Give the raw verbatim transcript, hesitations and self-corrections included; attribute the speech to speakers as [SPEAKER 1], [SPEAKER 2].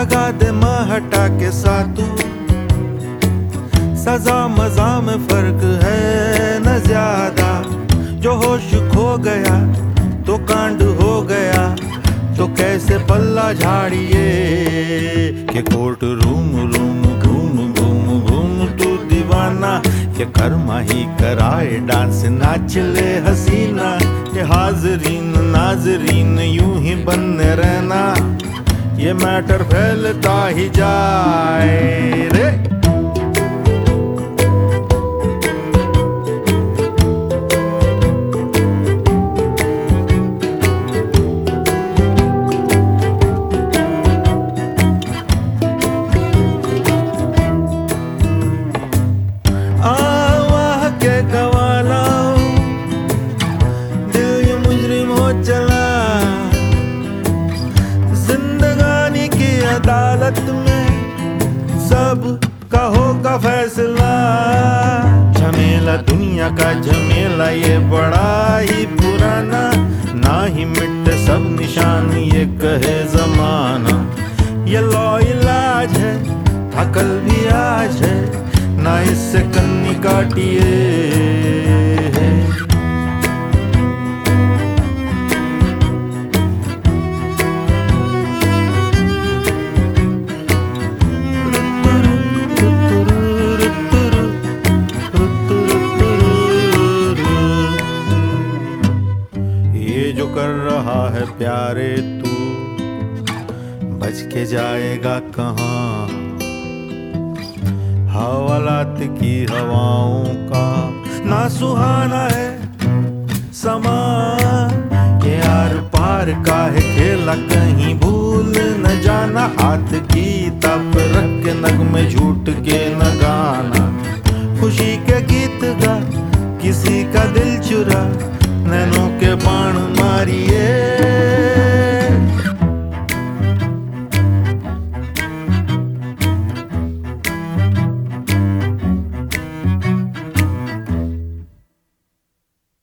[SPEAKER 1] लगा दे महटा के सातू, सजा मजा में फर्क है न ज्यादा। जो होश खो गया तो कांड हो गया, तो कैसे पल्ला झाड़िए के कोर्ट रूम रूम घूम घूम घूम तू दीवाना। के कर्मा ही कराए डांस नाच ले हसीना, के हाजरीन नाजरीन यूं ही बने रहना। ये मैटर फैलता ही जाए रे। आवाह के गवाला दिल ये मुजरिम हो चला, जिंदगानी की अदालत में सब का होगा फैसला। झमेला दुनिया का झमेला ये बड़ा ही पुराना, ना ही मिटे सब निशान ये कहे जमाना। ये लौ इलाज है अकल भी आज है, ना इससे कन्नी काटिए है। ये जो कर रहा है प्यारे तू, बच के जाएगा कहाँ। हवालात की हवाओं का ना सुहाना है समा। ये आर पार का है खेला कहीं भूल न जाना। हाथ की तप रख के नग में झूठ के न गाना। खुशी के गीत गा किसी का दिल चुरा, नैनों के बाण मारिए।